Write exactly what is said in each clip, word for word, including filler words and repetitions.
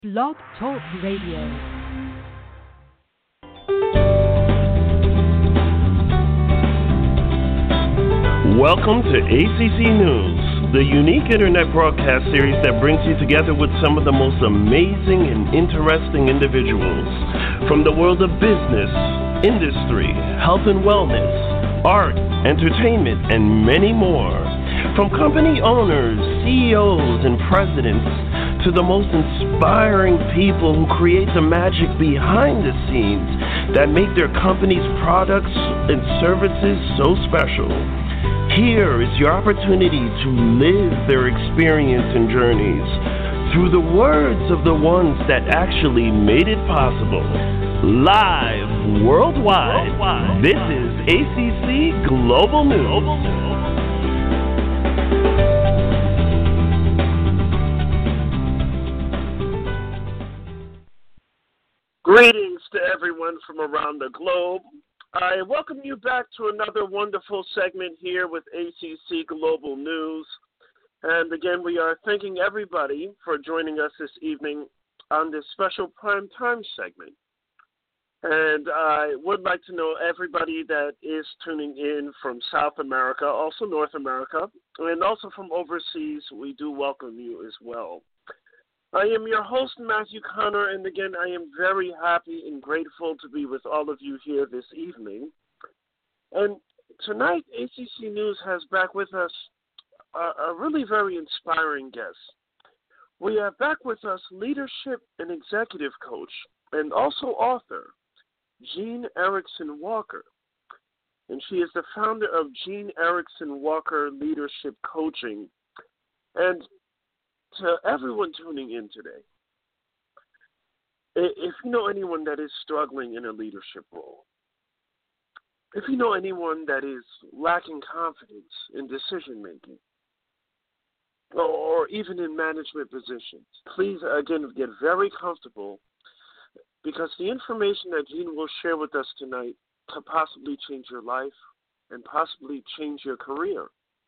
Blog Talk Radio. Welcome to A C C News, the unique internet broadcast series that brings you together with some of the most amazing and interesting individuals from the world of business, industry, health and wellness, art, entertainment, and many more. From company owners, C E Os, and presidents to the most inspiring people who create the magic behind the scenes that make their company's products and services so special. Here is your opportunity to live their experience and journeys through the words of the ones that actually made it possible. Live worldwide, worldwide. This is A C C Global News. Global News. Greetings to everyone from around the globe. I welcome you back to another wonderful segment here with A C C Global News. And again, we are thanking everybody for joining us this evening on this special prime time segment. And I would like to know everybody that is tuning in from South America, also North America, and also from overseas. We do welcome you as well. I am your host, Matthew Connor, and again, I am very happy and grateful to be with all of you here this evening. And tonight, A C C News has back with us a, a really very inspiring guest. We have back with us leadership and executive coach and also author, Jean Erickson Walker. And she is the founder of Jean Erickson Walker Leadership Coaching. And to everyone tuning in today, if you know anyone that is struggling in a leadership role, if you know anyone that is lacking confidence in decision-making, or even in management positions, please, again, get very comfortable because the information that Jean will share with us tonight could possibly change your life and possibly change your career.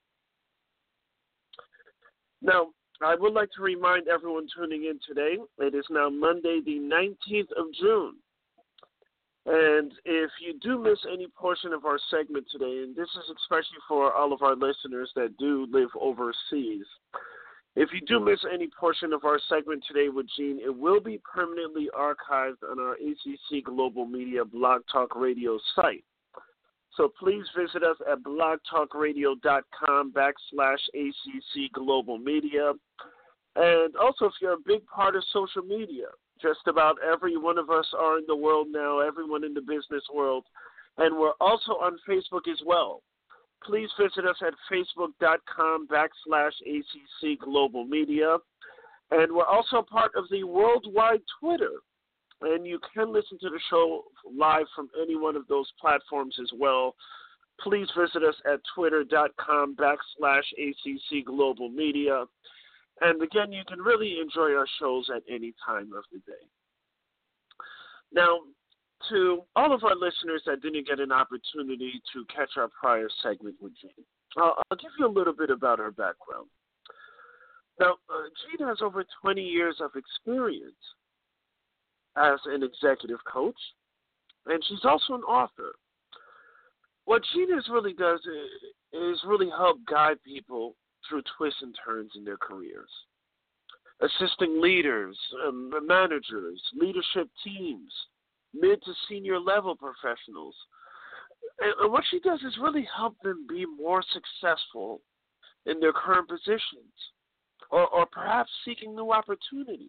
Now, I would like to remind everyone tuning in today, it is now Monday the nineteenth of June. And if you do miss any portion of our segment today, and this is especially for all of our listeners that do live overseas, if you do miss any portion of our segment today with Jean, it will be permanently archived on our A C C Global Media Blog Talk Radio site. So please visit us at blogtalkradio.com backslash ACC Global Media. And also, if you're a big part of social media, just about every one of us are in the world now, everyone in the business world, and we're also on Facebook as well. Please visit us at facebook.com backslash ACC Global Media. And we're also part of the worldwide Twitter. And you can listen to the show live from any one of those platforms as well. Please visit us at twitter.com backslash ACC Global Media. And again, you can really enjoy our shows at any time of the day. Now, to all of our listeners that didn't get an opportunity to catch our prior segment with Jean, I'll, I'll give you a little bit about her background. Now, uh, Jean has over twenty years of experience as an executive coach, and she's also an author. What Jean really does is really help guide people through twists and turns in their careers, assisting leaders, um, managers, leadership teams, mid to senior level professionals. And, and what she does is really help them be more successful in their current positions, or, or perhaps seeking new opportunities.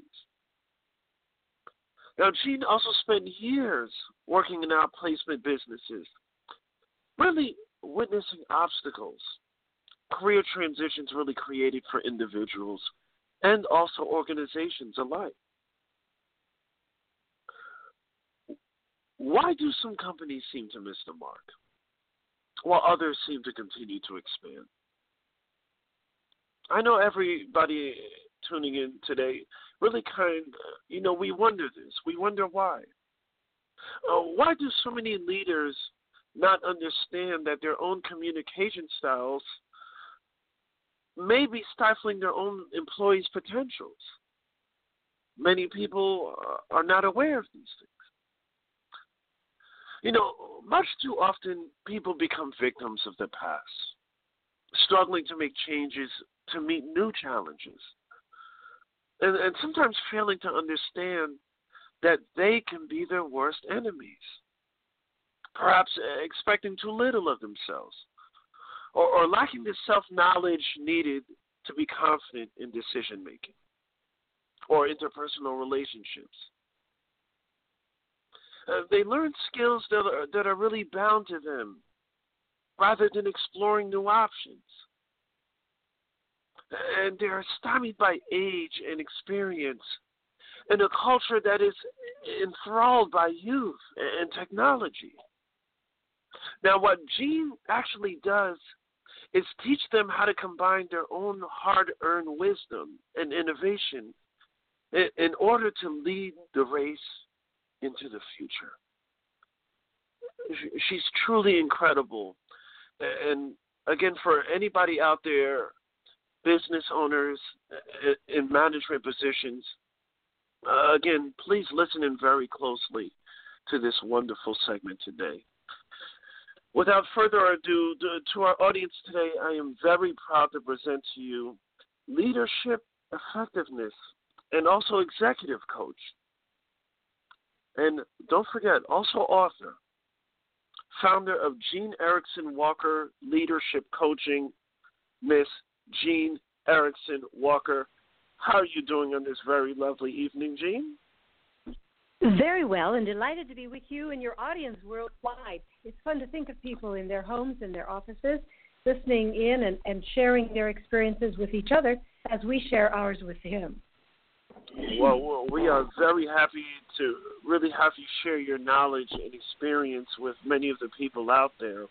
Now, Jean also spent years working in outplacement businesses, really witnessing obstacles, career transitions really created for individuals and also organizations alike. Why do some companies seem to miss the mark, while others seem to continue to expand? I know everybody tuning in today really kind, you know, we wonder this. We wonder why. Uh, why do so many leaders not understand that their own communication styles may be stifling their own employees' potentials? many people uh, are not aware of these things. You know, much too often people become victims of the past, struggling to make changes to meet new challenges, and, and sometimes failing to understand that they can be their worst enemies, perhaps expecting too little of themselves, or, or lacking the self-knowledge needed to be confident in decision-making or interpersonal relationships. Uh, they learn skills that are, that are really bound to them rather than exploring new options. And they are stymied by age and experience in a culture that is enthralled by youth and technology. Now, what Gene actually does is teach them how to combine their own hard-earned wisdom and innovation in, in order to lead the race into the future. She's truly incredible. And again, for anybody out there, business owners in management positions, uh, again, please listen in very closely to this wonderful segment today. Without further ado, to our audience today, I am very proud to present to you leadership effectiveness and also executive coach. And don't forget, also author, founder of Jean Erickson Walker Leadership Coaching, Miss Jean Erickson Walker. How are you doing on this very lovely evening, Jean? Very well, and delighted to be with you and your audience worldwide. It's fun to think of people in their homes and their offices, listening in and, and sharing their experiences with each other as we share ours with him. Well, we are very happy to really have you share your knowledge and experience with many of the people out there.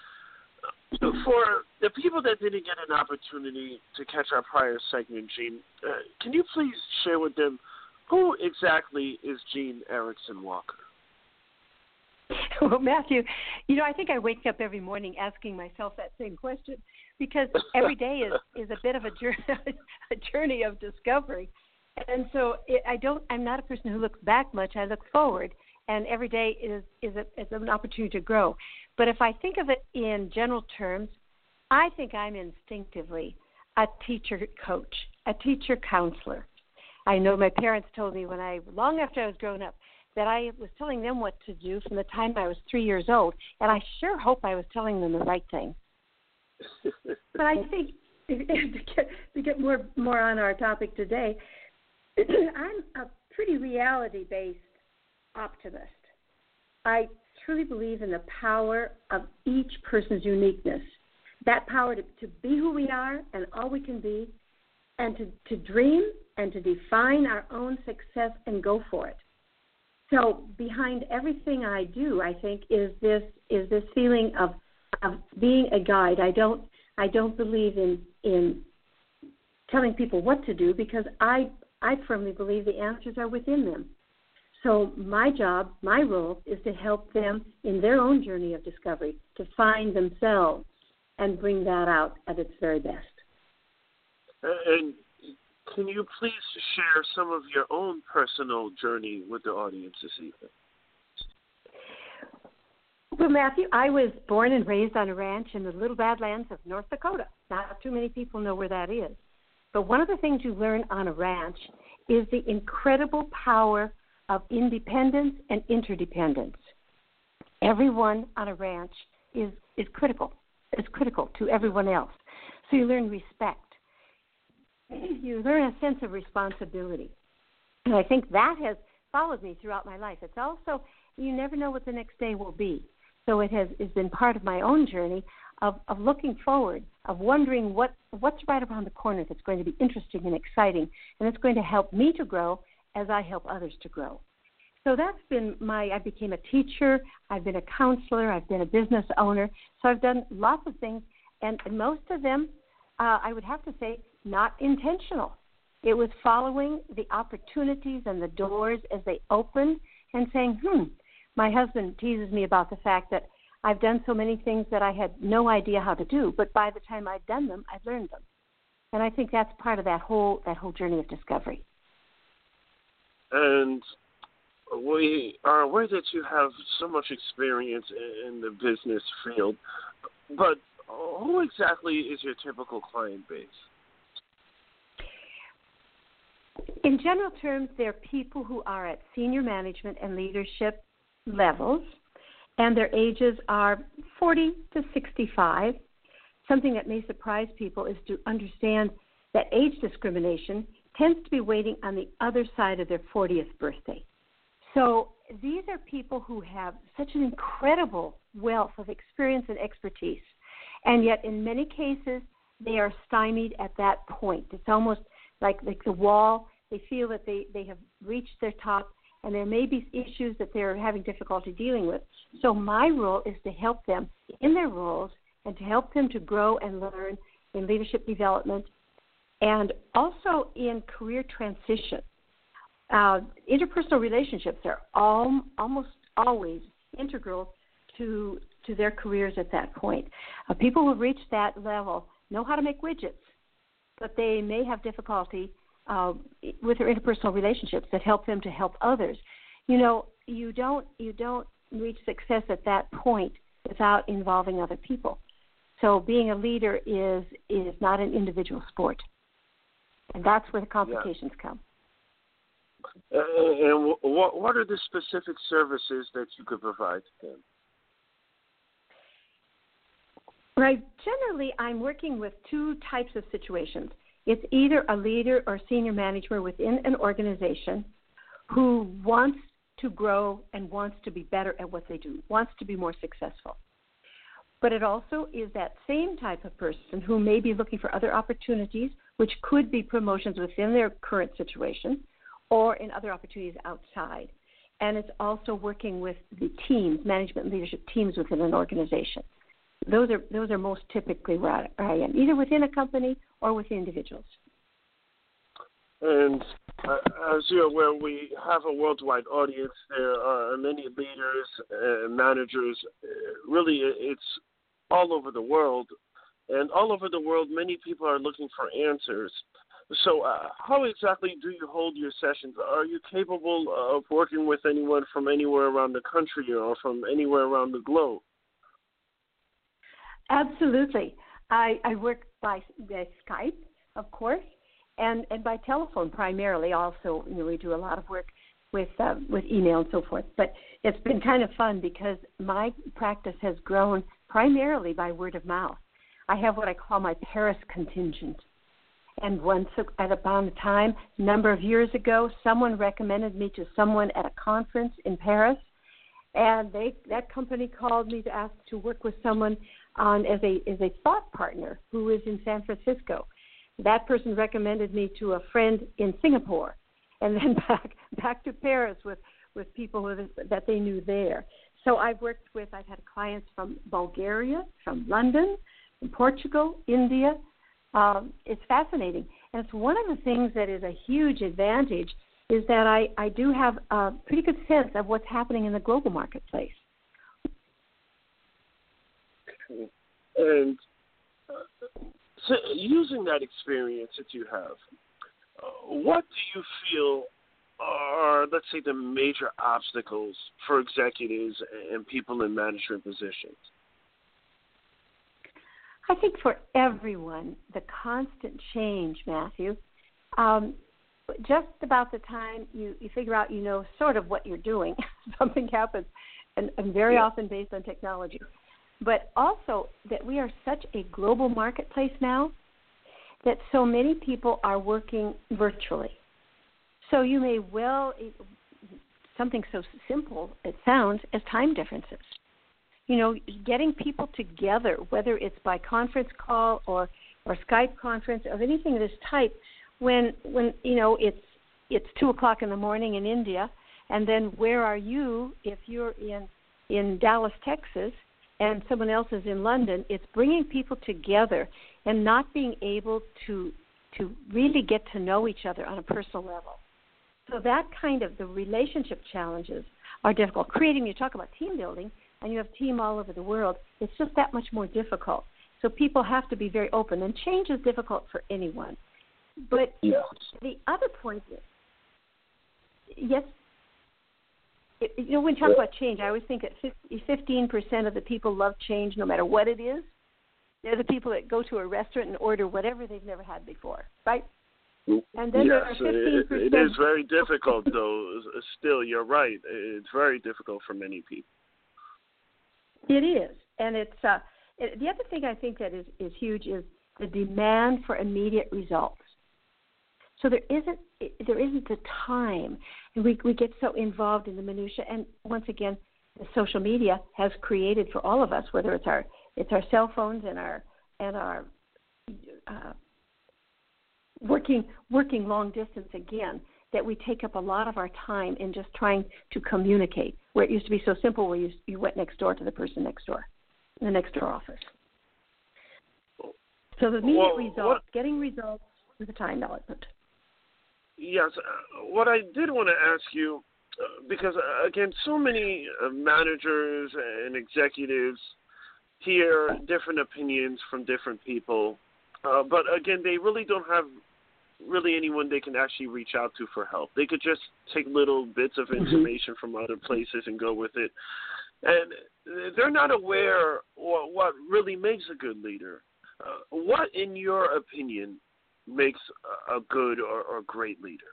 For the people that didn't get an opportunity to catch our prior segment, Jean, uh, can you please share with them who exactly is Jean Erickson Walker? Well, Matthew, you know, I think I wake up every morning asking myself that same question because every day is, is a bit of a journey, a journey of discovery. And so it, I don't, I'm not a person who looks back much. I look forward, and every day is, is, a, is an opportunity to grow. But if I think of it in general terms, I think I'm instinctively a teacher coach, a teacher counselor. I know my parents told me when I, long after I was grown up, that I was telling them what to do from the time I was three years old, and I sure hope I was telling them the right thing. But I think to get, to get more more on our topic today, I'm a pretty reality-based optimist. I truly believe in the power of each person's uniqueness, that power to, to be who we are and all we can be, and to, to dream and to define our own success and go for it. So behind everything I do, I think, is this is this feeling of of being a guide. I don't I don't believe in in telling people what to do because I I firmly believe the answers are within them. So my job, my role, is to help them in their own journey of discovery, to find themselves and bring that out at its very best. And can you please share some of your own personal journey with the audience this evening? Well, Matthew, I was born and raised on a ranch in the Little Badlands of North Dakota. Not too many people know where that is. But one of the things you learn on a ranch is the incredible power of independence and interdependence. Everyone on a ranch is, is critical. Is critical to everyone else. So you learn respect. You learn a sense of responsibility. And I think that has followed me throughout my life. It's also, you never know what the next day will be. So it has it's been part of my own journey of, of looking forward, of wondering what, what's right around the corner that's going to be interesting and exciting, and it's going to help me to grow as I help others to grow. So that's been my, I became a teacher, I've been a counselor, I've been a business owner, so I've done lots of things, and, and most of them, uh, I would have to say, not intentional. It was following the opportunities and the doors as they opened and saying, hmm, my husband teases me about the fact that I've done so many things that I had no idea how to do, but by the time I'd done them, I'd learned them. And I think that's part of that whole that whole journey of discovery. and we are aware that you have so much experience in the business field, but who exactly is your typical client base? In general terms, they're people who are at senior management and leadership levels, and their ages are forty to sixty-five. Something that may surprise people is to understand that age discrimination tends to be waiting on the other side of their fortieth birthday. So these are people who have such an incredible wealth of experience and expertise, and yet in many cases they are stymied at that point. It's almost like, like the wall. They feel that they, they have reached their top, and there may be issues that they're having difficulty dealing with. So my role is to help them in their roles and to help them to grow and learn in leadership development and also in career transition. Uh, interpersonal relationships are all, almost always integral to to their careers at that point. Uh, people who reach that level know how to make widgets, but they may have difficulty uh, with their interpersonal relationships that help them to help others. You know, you don't you don't reach success at that point without involving other people. So being a leader is is not an individual sport, and that's where the complications yeah. come. Uh, and what what are the specific services that you could provide to them? Right. Generally, I'm working with two types of situations. It's either a leader or senior manager within an organization who wants to grow and wants to be better at what they do, wants to be more successful. But it also is that same type of person who may be looking for other opportunities, which could be promotions within their current situation or in other opportunities outside. And it's also working with the teams, management and leadership teams within an organization. Those are those are most typically where I am, either within a company or with individuals. And uh, as you're aware, we have a worldwide audience. There are many leaders and managers. Uh, really, it's all over the world. And all over the world, many people are looking for answers. So uh, how exactly do you hold your sessions? Are you capable of working with anyone from anywhere around the country or from anywhere around the globe? Absolutely. I, I work by, by Skype, of course, and, and by telephone primarily. Also, you know, we do a lot of work with uh, with email and so forth. But it's been kind of fun because my practice has grown primarily by word of mouth. I have what I call my Paris contingent. And once at about a time, a number of years ago, someone recommended me to someone at a conference in Paris, and they that company called me to ask to work with someone on as a as a thought partner who is in San Francisco. That person recommended me to a friend in Singapore, and then back back to Paris with, with people with, that they knew there. So I've worked with, I've had clients from Bulgaria, from London, from Portugal, India. Um, it's fascinating. And it's one of the things that is a huge advantage is that I, I do have a pretty good sense of what's happening in the global marketplace. And uh, so using that experience that you have, uh, what do you feel are, let's say, the major obstacles for executives and people in management positions? I think for everyone, the constant change, Matthew, um, just about the time you, you figure out you know sort of what you're doing, something happens, and, and very yeah. often based on technology. But also that we are such a global marketplace now that so many people are working virtually. So you may well, something so simple, it sounds, as time differences. You know, getting people together, whether it's by conference call or, or Skype conference or anything of this type, when, when you know, it's it's two o'clock in the morning in India, and then where are you if you're in, in Dallas, Texas, and someone else is in London? It's bringing people together and not being able to to really get to know each other on a personal level. So that kind of, the relationship challenges are difficult. Creating, you talk about team building, and you have team all over the world, it's just that much more difficult. So people have to be very open, and change is difficult for anyone. But yes. the other point is, yes, it, you know, when we talk about change, I always think that fifteen percent of the people love change no matter what it is. They're the people that go to a restaurant and order whatever they've never had before, right? And then yes, there are fifteen percent. It, it is very difficult, though. Still, you're right. It's very difficult for many people. It is. And it's uh, it, the other thing I think that is, is huge is the demand for immediate results. So there isn't there isn't the time, and we we get so involved in the minutia. And once again, the social media has created for all of us, whether it's our it's our cell phones and our and our uh, working working long distance again, that we take up a lot of our time in just trying to communicate. Where it used to be so simple, where you you went next door to the person next door, in the next door office. So the immediate well, results, what, getting results with a time element. Yes. Uh, what I did want to ask you, uh, because, uh, again, so many uh, managers and executives hear different opinions from different people, uh, but, again, they really don't have really anyone they can actually reach out to for help. They could just take little bits of information from other places and go with it. And they're not aware of what really makes a good leader. Uh, what, in your opinion, makes a good or, or great leader?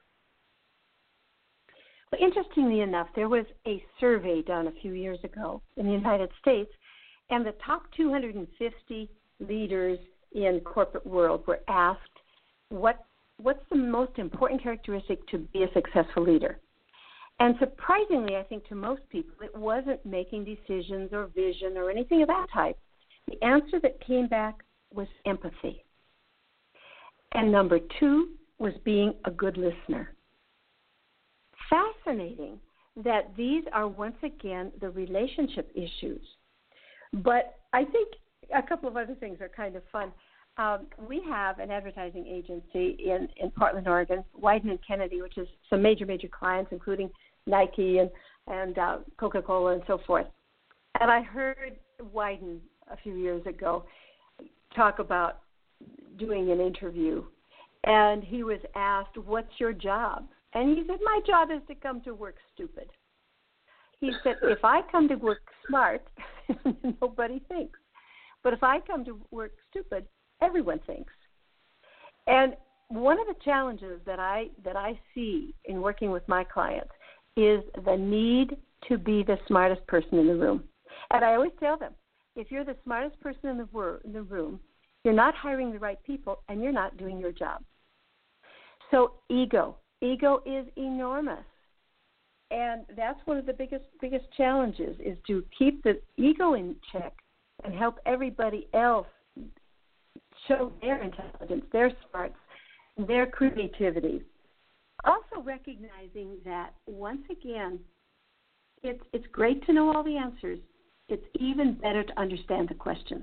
Well, interestingly enough, there was a survey done a few years ago in the United States, and the top two hundred fifty leaders in corporate world were asked what what's the most important characteristic to be a successful leader. And surprisingly, I think to most people, it wasn't making decisions or vision or anything of that type. The answer that came back was empathy. And number two was being a good listener. Fascinating that these are once again the relationship issues. But I think a couple of other things are kind of fun. Um, we have an advertising agency in, in Portland, Oregon, Wyden and Kennedy, which is some major, major clients, including Nike and, and uh, Coca-Cola and so forth. And I heard Wyden a few years ago talk about doing an interview, and he was asked, what's your job? And he said, my job is to come to work stupid. He said, if I come to work smart, nobody thinks. But if I come to work stupid, everyone thinks. And one of the challenges that I that I see in working with my clients is the need to be the smartest person in the room. And I always tell them, if you're the smartest person in the, wor- in the room, you're not hiring the right people, and you're not doing your job. So ego. Ego is enormous. And that's one of the biggest biggest challenges, is to keep the ego in check and help everybody else show their intelligence, their smarts, their creativity. Also recognizing that, once again, it's it's great to know all the answers. It's even better to understand the questions.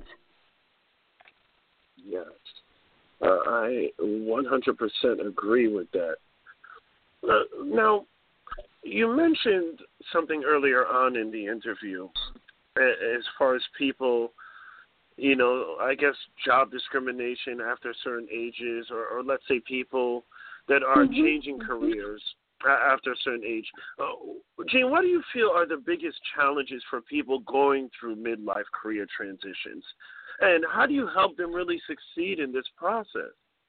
Yes. Uh, I one hundred percent agree with that. Uh, now, you mentioned something earlier on in the interview as far as people, you know, I guess job discrimination after certain ages, or, or let's say people that are mm-hmm. changing careers after a certain age. Uh, Jane, what do you feel are the biggest challenges for people going through midlife career transitions? And how do you help them really succeed in this process?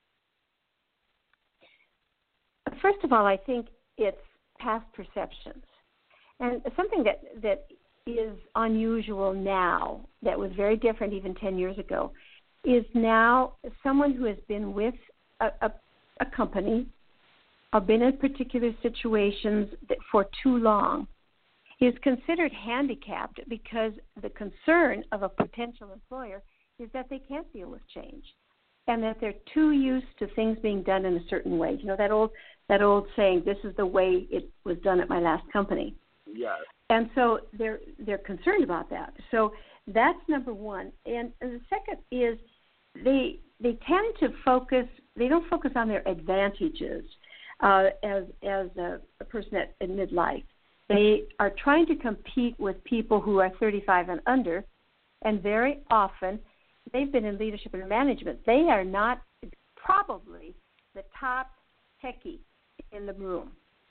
First of all, I think it's past perceptions. And something that, that is unusual now, that was very different even ten years ago, is now someone who has been with a, a, a company or been in particular situations that for too long is considered handicapped, because the concern of a potential employer is that they can't deal with change, and that they're too used to things being done in a certain way. You know, that old that old saying, this is the way it was done at my last company. Yes. And so they're they're concerned about that. So that's number one. And, and the second is they they tend to focus, they don't focus on their advantages uh, as as a, a person at in midlife. They are trying to compete with people who are thirty-five and under, and very often they've been in leadership and management. They are not probably the top techie in the room.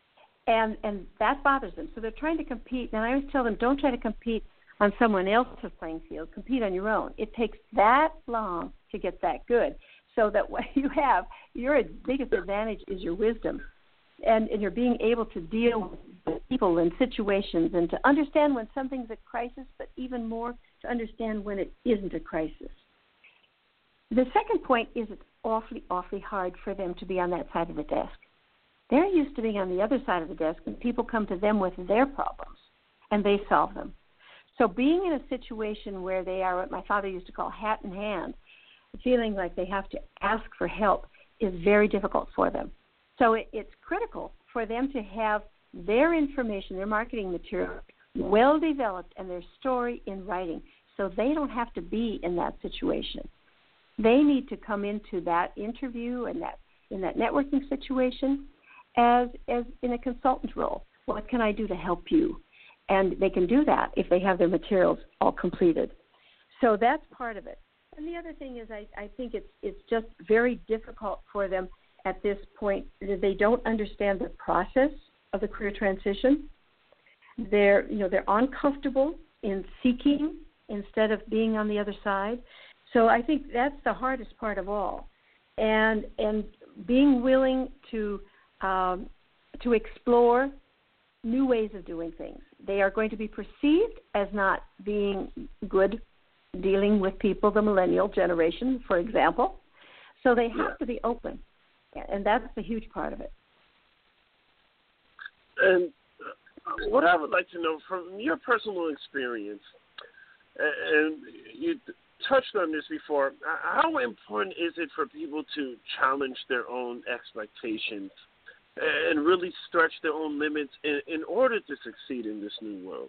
And and that bothers them. So they're trying to compete. And I always tell them, don't try to compete on someone else's playing field. Compete on your own. It takes that long to get that good. So that what you have, your biggest advantage is your wisdom. And, and you're being able to deal with people and situations and to understand when something's a crisis, but even more to understand when it isn't a crisis. The second point is it's awfully, awfully hard for them to be on that side of the desk. They're used to being on the other side of the desk, and people come to them with their problems, and they solve them. So being in a situation where they are what my father used to call hat in hand, feeling like they have to ask for help, is very difficult for them. So it, it's critical for them to have their information, their marketing material, well developed and their story in writing, so they don't have to be in that situation. They need to come into that interview and that in that networking situation as as in a consultant role. What can I do to help you? And they can do that if they have their materials all completed. So that's part of it. And the other thing is I, I think it's it's just very difficult for them at this point that they don't understand the process of the career transition. They're you know they're uncomfortable in seeking instead of being on the other side. So I think that's the hardest part of all, and and being willing to um, to explore new ways of doing things. They are going to be perceived as not being good dealing with people, the millennial generation, for example. So they have to be open, and that's a huge part of it. And what I would like to know from your personal experience, and you touched on this before, how important is it for people to challenge their own expectations and really stretch their own limits in, in order to succeed in this new world?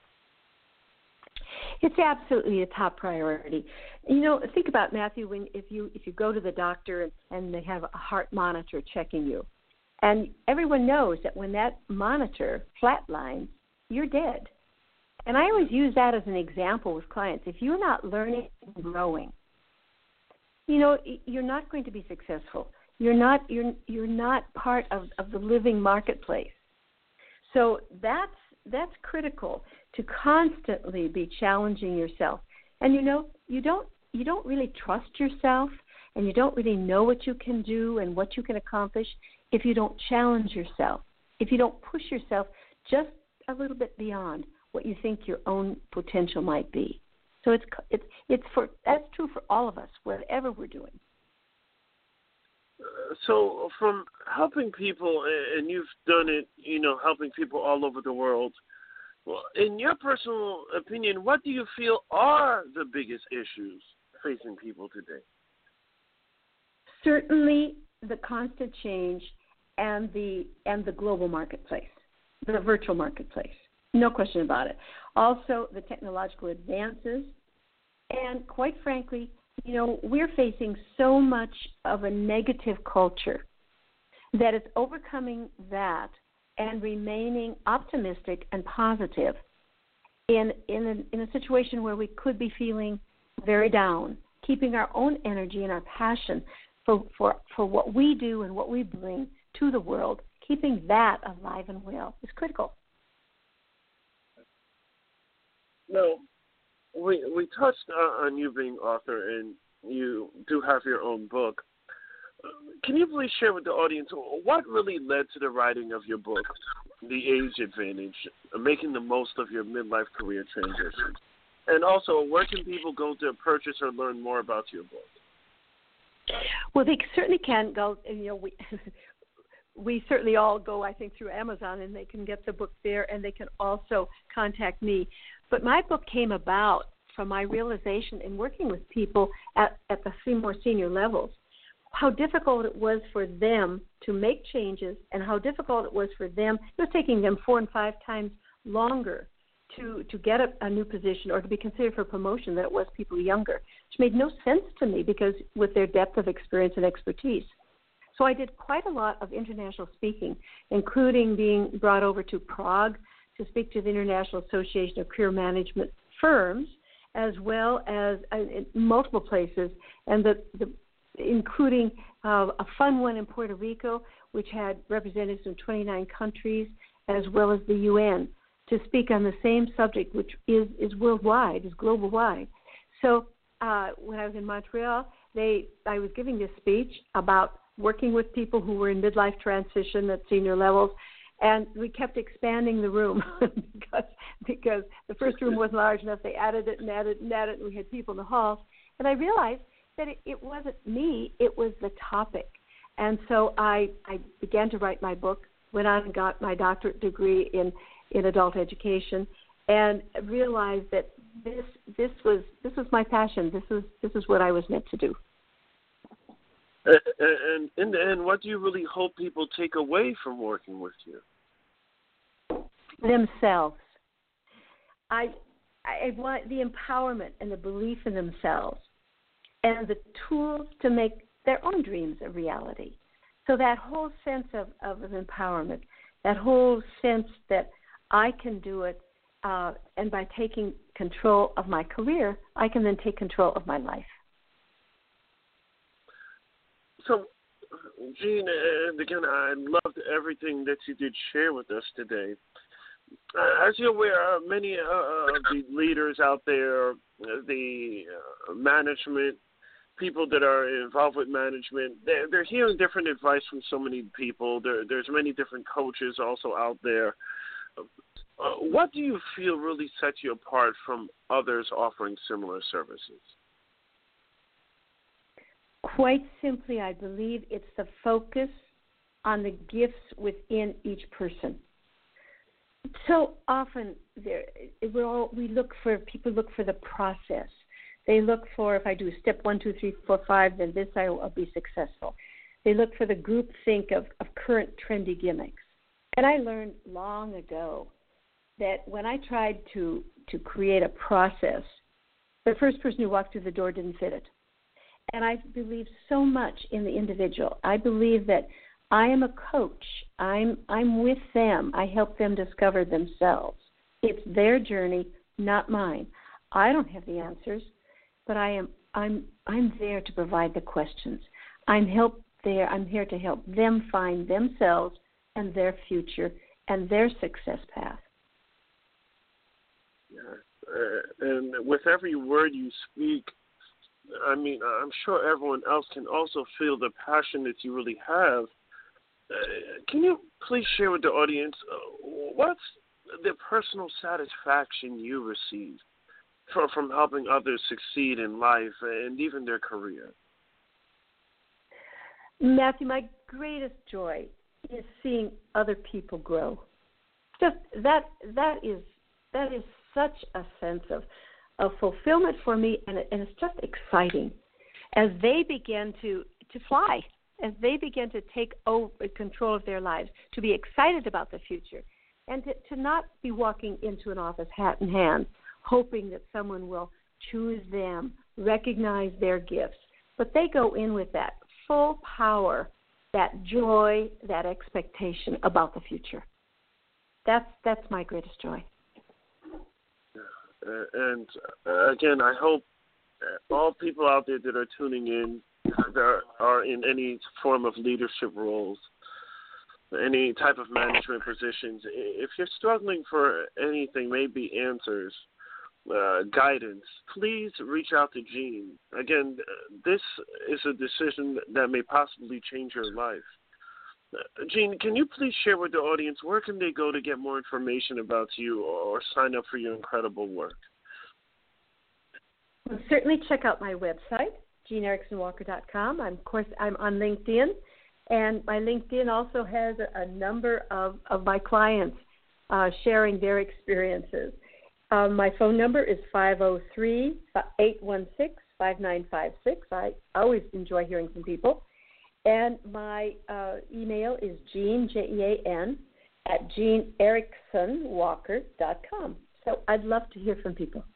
It's absolutely a top priority. You know, think about, Matthew, when if you if you go to the doctor and, and they have a heart monitor checking you, and everyone knows that when that monitor flatlines, you're dead. And I always use that as an example with clients. If you're not learning and growing, you know, you're not going to be successful. You're not you're you're not part of, of the living marketplace. So that's that's critical, to constantly be challenging yourself. And you know, you don't you don't really trust yourself, and you don't really know what you can do and what you can accomplish if you don't challenge yourself, if you don't push yourself just a little bit beyond what you think your own potential might be. So it's it's it's for that's true for all of us, whatever we're doing. Uh, so from helping people, and you've done it, you know, helping people all over the world, well, in your personal opinion, what do you feel are the biggest issues facing people today? Certainly the constant change and the and the global marketplace, the virtual marketplace. No question about it. Also, the technological advances, and quite frankly, you know, we're facing so much of a negative culture that it's overcoming that and remaining optimistic and positive in in a, in a situation where we could be feeling very down, keeping our own energy and our passion for, for, for what we do and what we bring to the world, keeping that alive and well is critical. No, we we touched uh, on you being author, and you do have your own book. Uh, can you please share with the audience what really led to the writing of your book, The Age Advantage, making the most of your midlife career transition? And also, where can people go to purchase or learn more about your book? Well, they certainly can go, you know, we we certainly all go, I think, through Amazon, and they can get the book there, and they can also contact me. But my book came about from my realization in working with people at, at the three more senior levels, how difficult it was for them to make changes and how difficult it was for them. It was taking them four and five times longer to, to get a, a new position or to be considered for promotion than it was people younger, which made no sense to me because with their depth of experience and expertise. So I did quite a lot of international speaking, including being brought over to Prague to speak to the International Association of Career Management Firms, as well as uh, in multiple places, and the, the including uh, a fun one in Puerto Rico, which had representatives from twenty-nine countries, as well as the U N, to speak on the same subject, which is, is worldwide, is global-wide. So uh, when I was in Montreal, they I was giving this speech about working with people who were in midlife transition at senior levels, and we kept expanding the room because because the first room wasn't large enough. They added it and added it and added it, and we had people in the halls. And I realized that it, it wasn't me, it was the topic. And so I, I began to write my book, went on and got my doctorate degree in, in adult education, and realized that this this was this was my passion. This is this is what I was meant to do. And, and in the end, what do you really hope people take away from working with you? Themselves. I I want the empowerment and the belief in themselves and the tools to make their own dreams a reality. So that whole sense of, of empowerment, that whole sense that I can do it, uh, and by taking control of my career, I can then take control of my life. So, Jean, and again, I loved everything that you did share with us today. Uh, as you're aware, uh, many uh, of the leaders out there, uh, the uh, management, people that are involved with management, they're, they're hearing different advice from so many people. There, there's many different coaches also out there. Uh, what do you feel really sets you apart from others offering similar services? Quite simply, I believe it's the focus on the gifts within each person. So often, there, we're all, we look for, people look for the process. They look for, if I do step one, two, three, four, five, then this I will be successful. They look for the group think of, of current trendy gimmicks. And I learned long ago that when I tried to, to create a process, the first person who walked through the door didn't fit it. And I believe so much in the individual. I believe that I am a coach. I'm I'm with them. I help them discover themselves. It's their journey, not mine. I don't have the answers, but I am I'm I'm there to provide the questions. I'm help there. I'm here to help them find themselves and their future and their success path. Yeah, uh, and with every word you speak, I mean, I'm sure everyone else can also feel the passion that you really have. Uh, can you please share with the audience uh, what's the personal satisfaction you receive from, from helping others succeed in life and even their career? Matthew, my greatest joy is seeing other people grow. Just that that is that is such a sense of of fulfillment for me, and, it, and it's just exciting as they begin to, to fly, as they begin to take over control of their lives, to be excited about the future, and to, to not be walking into an office hat in hand, hoping that someone will choose them, recognize their gifts, but they go in with that full power, that joy, that expectation about the future. That's that's my greatest joy. Uh, and uh, again, I hope all people out there that are tuning in that are in any form of leadership roles, any type of management positions, if you're struggling for anything, maybe answers, uh, guidance, please reach out to Jean. Again, this is a decision that may possibly change your life. Jean, can you please share with the audience where can they go to get more information about you or sign up for your incredible work? Well, certainly check out my website, jean erickson walker dot com. I'm, of course, I'm on LinkedIn, and my LinkedIn also has a, a number of, of my clients uh, sharing their experiences. Um, my phone number is five oh three, eight one six, five nine five six. I always enjoy hearing from people. And my uh, email is Jean, J E A N, at jean erickson walker dot com. So I'd love to hear from people.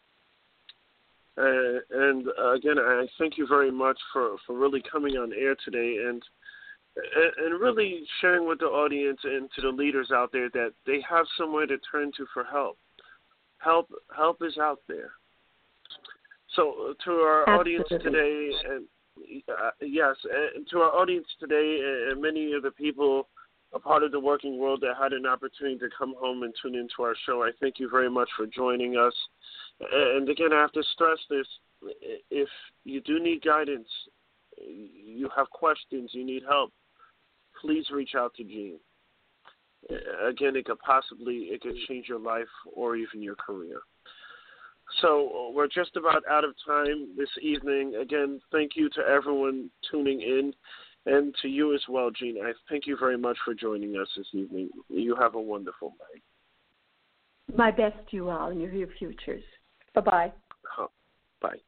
Uh, and uh, again, I thank you very much for, for really coming on air today and, and and really sharing with the audience and to the leaders out there that they have somewhere to turn to for help. Help help is out there. So uh, to our Absolutely. audience today, and Uh, yes, and to our audience today, and many of the people a part of the working world that had an opportunity to come home and tune into our show, I thank you very much for joining us. And again, I have to stress this. If you do need guidance, you have questions, you need help, please reach out to Jean. Again, it could possibly, it could change your life or even your career. So we're just about out of time this evening. Again, thank you to everyone tuning in, and to you as well, Jean. I thank you very much for joining us this evening. You have a wonderful night. My best to you all in your futures. Bye-bye. Oh, bye.